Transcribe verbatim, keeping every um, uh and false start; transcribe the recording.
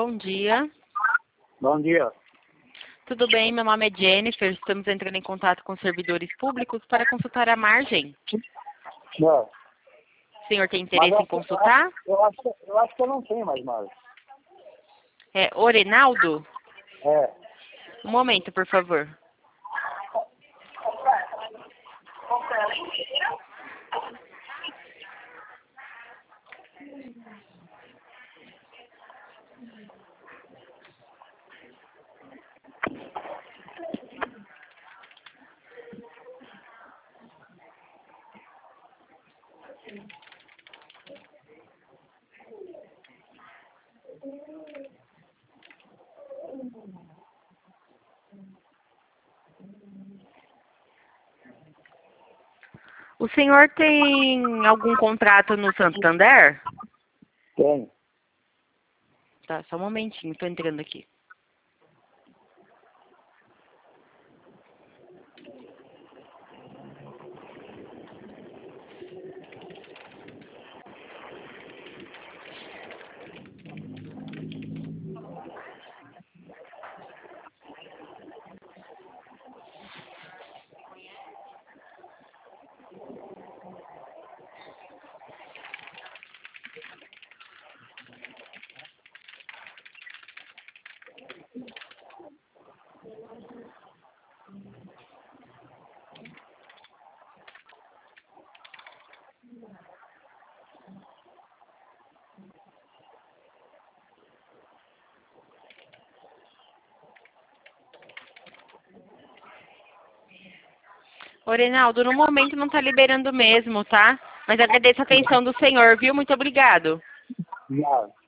bom dia. Bom dia. Tudo bem? Meu nome é Jennifer. Estamos entrando em contato com servidores públicos para consultar a margem. Não. O senhor tem Mas interesse eu, em consultar? eu, acho, eu acho que eu não tenho mais nada. É Orenaldo? É. Um momento, por favor. O senhor tem algum contrato no Santander? Tenho. Tá, só um momentinho, estou entrando aqui. Orenaldo, no momento não está liberando mesmo, tá? Mas agradeço a atenção do senhor, viu? Muito obrigado. Não.